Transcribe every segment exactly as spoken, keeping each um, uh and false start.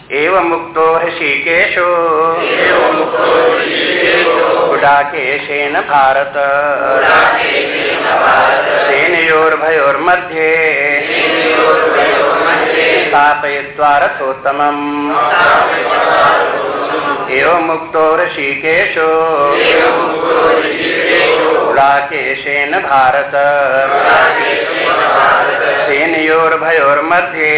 एवं मुक्तो ऋषिकेशो गुडाकेशेन भारत सेनयोर्भयोर्मध्ये स्थापयित्वा रथोत्तमम्। एवं मुक्तो ऋषिकेशो गुडाकेशेन भारत सेनयोर्भयोर्मध्ये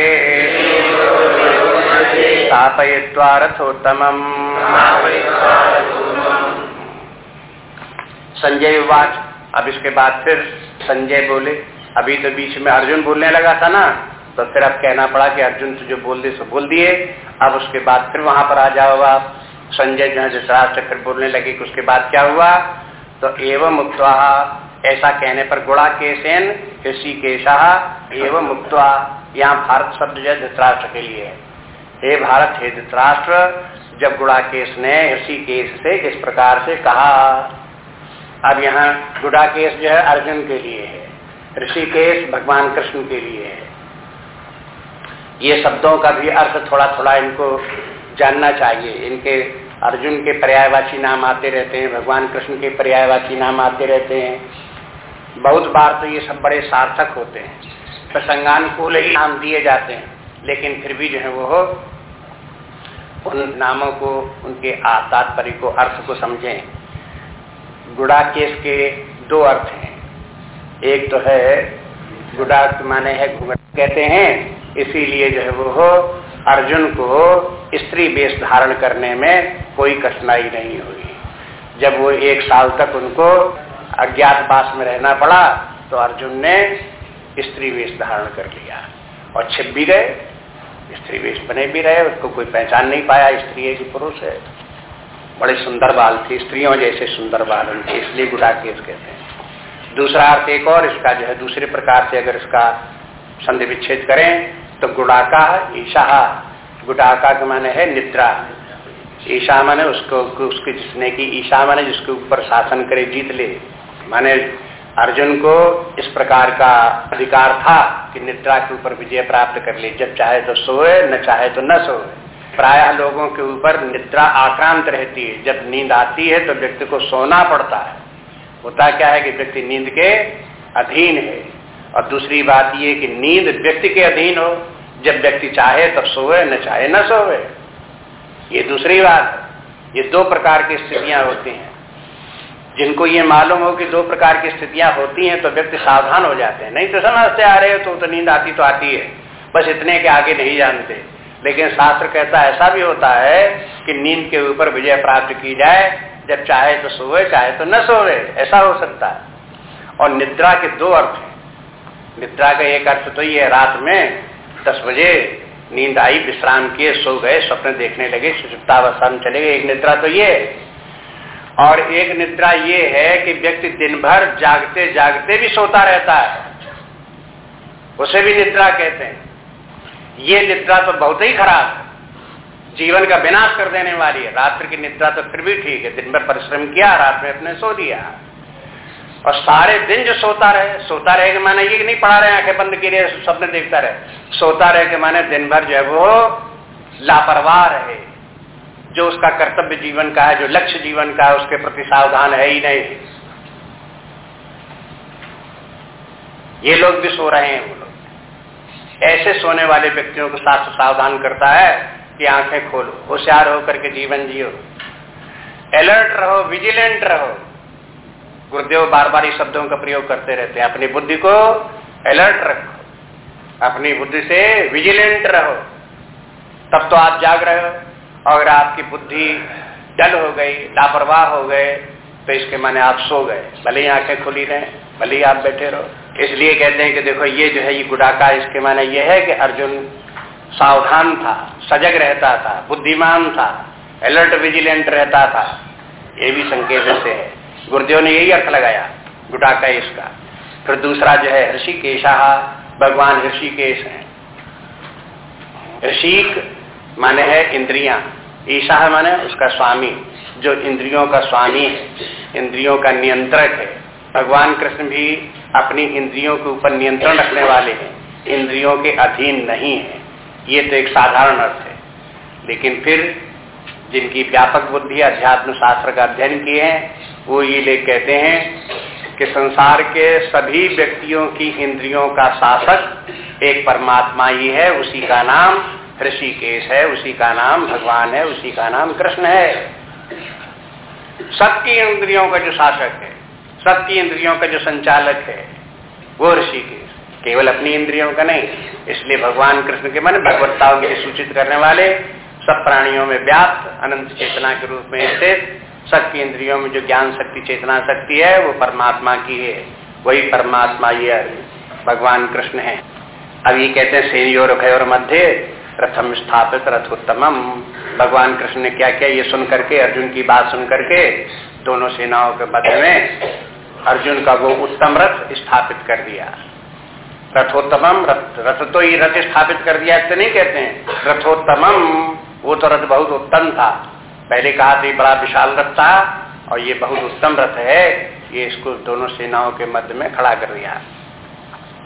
स्थापयित्वा रथोत्तमम्। संजय वाच। अब इसके बाद फिर संजय बोले। अभी तो बीच में अर्जुन बोलने लगा था ना, तो फिर अब कहना पड़ा कि अर्जुन तो जो बोल दे सो बोल दिए, अब उसके बाद फिर वहां पर आ जाओ आप। संजय जो है धृतराष्ट्र फिर बोलने लगे कि उसके बाद क्या हुआ, तो एवं मुक्त्वा, ऐसा कहने पर गुडाकेशेन ऋषिकेशः एवं मुक्त्वा, यहाँ भारत शब्द जो है धृतराष्ट्र के लिए है। हे भारत, हे धृतराष्ट्र, जब गुडाकेश ने ऋषिकेश से इस प्रकार से कहा। अब यहाँ गुडाकेश जो है अर्जुन के लिए है, ऋषिकेश भगवान कृष्ण के लिए है। ये शब्दों का भी अर्थ थोड़ा थोड़ा इनको जानना चाहिए। इनके अर्जुन के पर्यायवाची नाम आते रहते हैं, भगवान कृष्ण के पर्यायवाची नाम आते रहते हैं। बहुत बार तो ये सब बड़े सार्थक होते हैं, प्रसंगानुकूल ही नाम दिए जाते हैं, लेकिन फिर भी जो है वो उन नामों को, उनके तात्पर्य को, अर्थ को समझें। गुडाकेश के दो अर्थ हैं। एक तो है गुडा माने है घूंघट कहते हैं, इसीलिए जो है वो अर्जुन को स्त्री वेश धारण करने में कोई कठिनाई नहीं हुई। जब वो एक साल तक उनको अज्ञातवास में रहना पड़ा तो अर्जुन ने स्त्री वेश धारण कर लिया और छिप भी गए, स्त्री वेश बने भी रहे, उसको कोई पहचान नहीं पाया स्त्री है कि पुरुष है। बड़े सुंदर बाल थे, स्त्रियों जैसे सुंदर बाल उनके, इसलिए गुडाकेश कहते हैं। दूसरा अर्थ एक और इसका जो है दूसरे प्रकार से अगर इसका संधि विच्छेद करें तो गुडाका ईशा, गुडाका के माने है निद्रा, ईशा माने उसको उसके जिसने की, ईशा माने जिसके ऊपर शासन करे, जीत ले। माने अर्जुन को इस प्रकार का अधिकार था कि निद्रा के ऊपर विजय प्राप्त कर ले, जब चाहे तो सोए, न चाहे तो न सोए। प्रायः लोगों के ऊपर निद्रा आक्रांत रहती है, जब नींद आती है तो व्यक्ति को सोना पड़ता है। होता क्या है कि व्यक्ति नींद के अधीन है, और दूसरी बात ये कि नींद व्यक्ति के अधीन हो, जब व्यक्ति चाहे तब सोए, न चाहे न सोए। ये दूसरी बात। ये दो प्रकार की स्थितियां होती हैं। जिनको ये मालूम हो कि दो प्रकार की स्थितियां होती हैं तो व्यक्ति सावधान हो जाते हैं। नहीं तो समझते आ रहे हो तो, तो नींद आती तो आती है, बस इतने के आगे नहीं जानते। लेकिन शास्त्र कहता है ऐसा भी होता है कि नींद के ऊपर विजय प्राप्त की जाए, जब चाहे तो सोए, चाहे तो न सोए, ऐसा हो सकता है। और निद्रा के दो अर्थ हैं। निद्रा का एक अर्थ तो ये रात में दस बजे नींद आई, विश्राम किए, सो गए, स्वप्न देखने लगे, सुषुप्तावस्था में चले गए, एक निद्रा तो ये। और एक निद्रा ये है कि व्यक्ति दिन भर जागते जागते भी सोता रहता है, उसे भी निद्रा कहते हैं। ये निद्रा तो बहुत ही खराब है, जीवन का विनाश कर देने वाली है। रात्रि की निद्रा तो फिर भी ठीक है, दिन भर परिश्रम किया, रात में अपने सो दिया। और सारे दिन जो सोता रहे, सोता रहे के माने ये कि नहीं पढ़ा रहे, आंखें बंद किए सपने देखता रहे, सोता रहे के माने दिन भर जो है वो लापरवाह रहे, जो उसका कर्तव्य जीवन का है, जो लक्ष्य जीवन का है, उसके प्रति सावधान है ही नहीं। ये लोग भी सो रहे हैं। वो लोग ऐसे सोने वाले व्यक्तियों को शास्त्र सावधान करता है कि आंखें खोलो, होशियार होकर के जीवन जियो, अलर्ट रहो, विजिलेंट रहो। गुरुदेव बार बार इस शब्दों का प्रयोग करते रहते हैं। अपनी बुद्धि को अलर्ट रखो, अपनी बुद्धि से विजिलेंट रहो, तब तो आप जाग रहे हो। और आपकी बुद्धि डल हो गई, लापरवाह हो गए, तो इसके माने आप सो गए, भले ही आंखें खुली रहे, भले ही आप बैठे रहो। इसलिए कहते हैं कि देखो ये जो है ये गुडाका, इसके माने ये है कि अर्जुन सावधान था, सजग रहता था, बुद्धिमान था, अलर्ट विजिलेंट रहता था। ये भी संकेत से है, गुरुदेव ने यही अर्थ लगाया गुडाका इसका। फिर दूसरा जो है ऋषिकेशा, भगवान ऋषिकेश है। ऋषिक माने है इंद्रियां, ईशा माने उसका स्वामी, जो इंद्रियों का स्वामी है, इंद्रियों का नियंत्रक है। भगवान कृष्ण भी अपनी इंद्रियों के ऊपर नियंत्रण रखने वाले हैं, इंद्रियों के अधीन नहीं है। ये तो एक साधारण अर्थ है। लेकिन फिर जिनकी व्यापक बुद्धि अध्यात्म शास्त्र का अध्ययन किए हैं वो ये लोग कहते हैं कि संसार के सभी व्यक्तियों की इंद्रियों का शासक एक परमात्मा ही है, उसी का नाम ऋषिकेश है, उसी का नाम भगवान है, उसी का नाम कृष्ण है। सबकी इंद्रियों का जो शासक है, सबकी इंद्रियों का जो संचालक है वो ऋषिकेश, केवल अपनी इंद्रियों का नहीं। इसलिए भगवान कृष्ण के मन भगवत्ताओं के सूचित करने वाले, सब प्राणियों में व्याप्त अनंत चेतना के रूप में स्थित, सबकी इंद्रियों में जो ज्ञान शक्ति चेतना शक्ति है वो परमात्मा की है, वही परमात्मा ये भगवान कृष्ण है। अब ये कहते हैं सेनयोर भयोर मध्य रथम स्थापित रथोत्तमम। भगवान कृष्ण ने क्या किया, ये सुन करके, अर्जुन की बात सुन करके दोनों सेनाओं के मध्य में अर्जुन का वो उत्तम रथ स्थापित कर दिया। रथोत्तमम, रथ रथ तो ये रथ स्थापित कर दिया तो नहीं कहते हैं, रथोत्तमम, वो तो रथ बहुत उत्तम था। पहले कहा था बड़ा विशाल रथ था और ये बहुत उत्तम रथ है, ये इसको दोनों सेनाओं के मध्य में खड़ा कर दिया।